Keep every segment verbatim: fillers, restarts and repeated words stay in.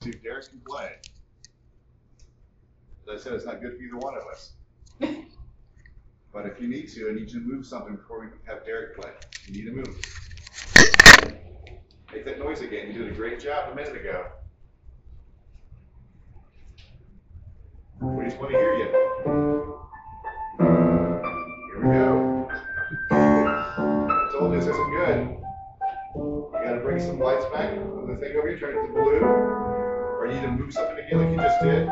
See if Derek can play. As I said, it's not good for either one of us. But if you need to, I need you to move something before we have Derek play. You need to move. Make that noise again. You did a great job a minute ago. We just want to hear you. Here we go. I told you this isn't good. You got to bring some lights back. Move the thing over here, turn it to blue. Or you need to move something again like you just did.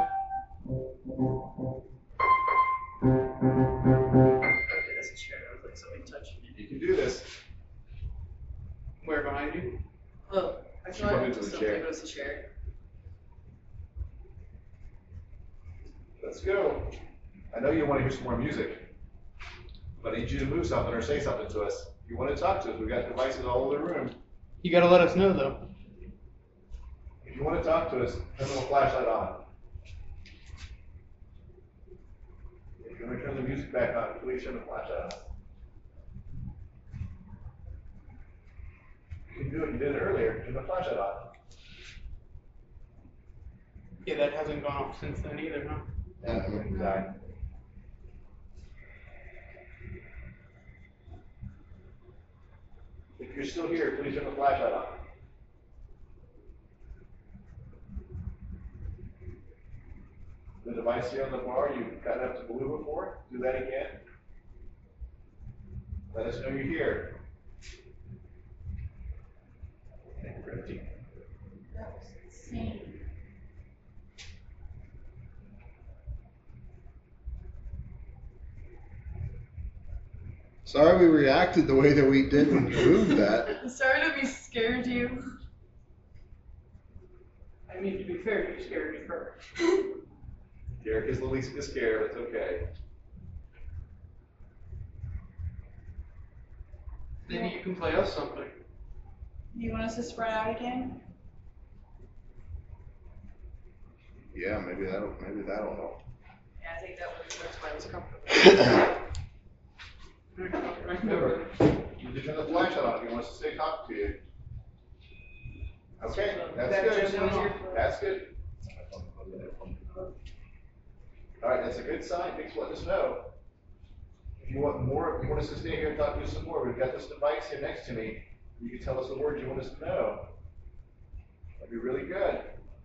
Okay, that's a chair. I was like something touching me. You can do this. Where, behind you? Oh, I She thought bumped it into was the something, chair. but it was a chair. Let's go. I know you want to hear some more music, but I need you to move something or say something to us. If you want to talk to us, we've got devices all over the room. You gotta let us know, though. If you want to talk to us, turn the flashlight on. If you want to turn the music back on, please turn the flashlight on. You can do it. You did it earlier. Turn the flashlight on. Yeah, that hasn't gone off since then either, huh? Yeah, everything's died. If you're still here, please turn the flashlight on. The device here on the bar, you've got it up to blue before. Do that again. Let us know you're here. That was insane. Sorry we reacted the way that we did when you moved that. Sorry to be scared you. I mean, to be fair, you scared me first. Derek is the least bit scared, but it's okay. Maybe you can play us something. Do you want us to spread out again? Yeah, maybe that'll maybe that'll help. Yeah, I think that was that's why I was comfortable. Remember, you can turn the flashlight on if you want us to stay talking to you. Okay, that's That good. just went off. That's good. All right, that's a good sign. Thanks for letting us know. If you want more, if you want us to stay here and talk to you some more, we've got this device here next to me. You can tell us the words you want us to know. That'd be really good.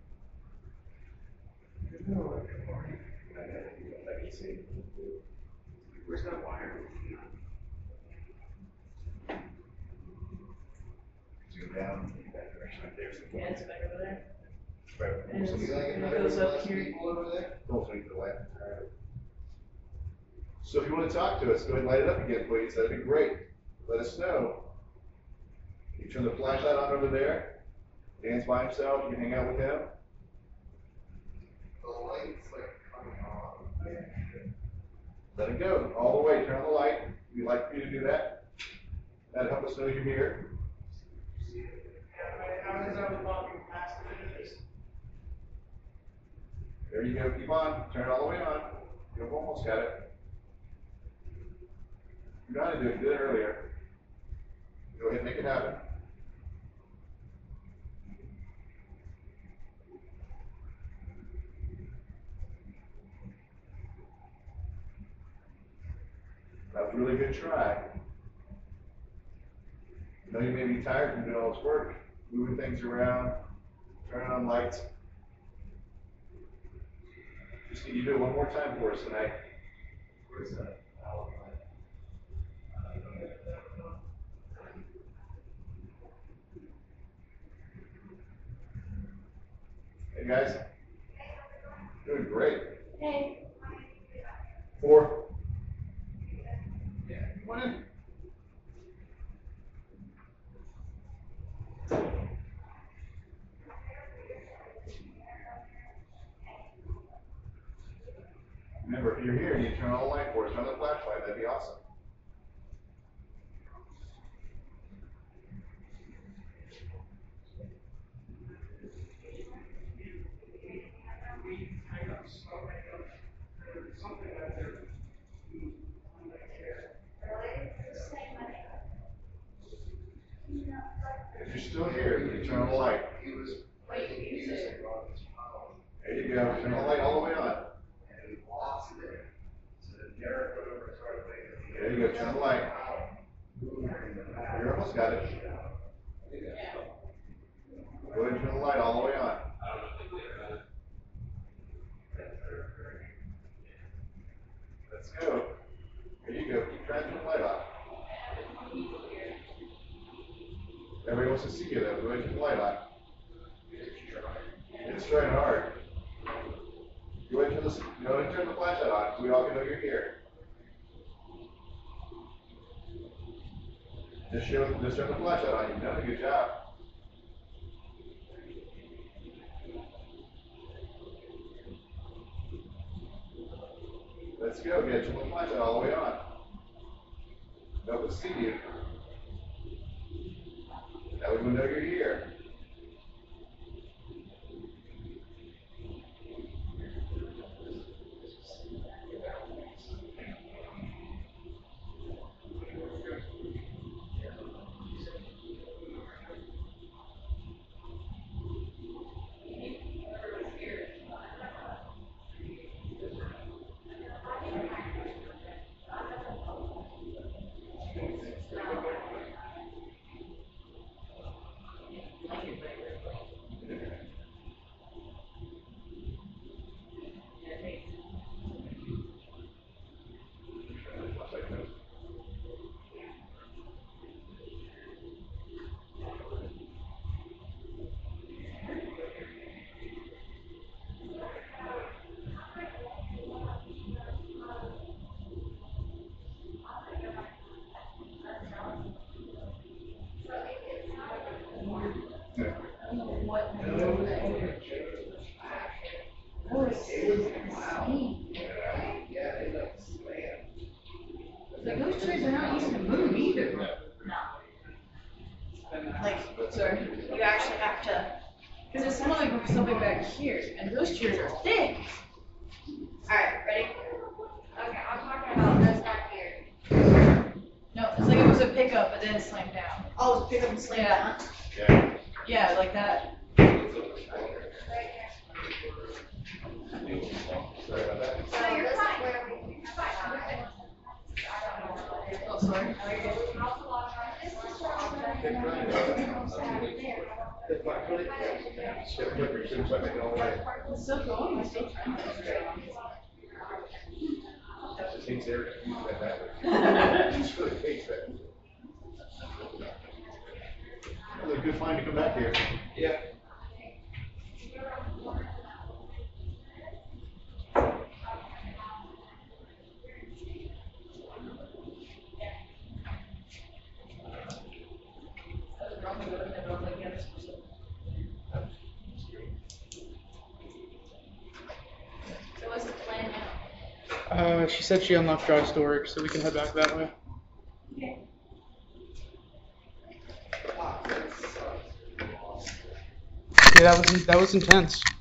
Let me see. Where's that wire? Zoom down in that direction right there. Yeah, it's back over there. Right. And So it's- you like and it another goes up less here. people over there? Don't swing to the left. All right. So if you want to talk to us, go ahead and light it up again, please. That'd be great. Let us know. You turn the flashlight on over there. Dan's by himself. You can hang out with him. The light's like coming on. Let it go all the way. Turn on the light. We'd like for you to do that. That'll help us know you're here. There you go. Keep on. Turn it all the way on. You've almost got it. You got to do it. You did it earlier. Go ahead and make it happen. That was a really good try. I know you may be tired from doing all this work, moving things around, turning on lights. Just need you to do it one more time for us tonight. Where's that? Hey guys, doing great. Hey. Four. Yeah, come on in. Remember, if you're here and you turn on the light for us, turn on the flashlight, that'd be awesome. If you're still here, you can turn on the light. He was Wait, music. on his you go. Turn the light all the way on. There you go. Turn the light. You almost got it. Go ahead and turn the light all the way on. Let's go. There you go. Keep trying to turn the light off. Everybody wants to see you though. Go ahead and turn the light on. It's trying hard. Go ahead and turn the, go ahead and turn the flashlight on so we all can know you're here. Just show, just turn the flashlight on. You've done a good job. Let's go. Get your flashlight all the way on. No one can see you. That way we know you're here. Like those trees are not used to move either. No. Like, so you actually have to, because it's more like something back here, and those trees are thick. Alright, ready? Okay, I'm talking about this back here. No, it's like it was a pickup, but then it slammed down. Oh, it's pick up and slam Yeah. down. Yeah. Yeah, like that. Right here. Sorry about that. So you're fine. Where we, you're fine. Oh, sorry. This is where I'm gonna. It's so cool. I'm still trying to Just hates Eric. He's really hates that. That was a good find to come back here. Yeah. So what's the plan now? Uh, she said she unlocked dry storage, so we can head back that way. Okay. Yeah, that was that was intense.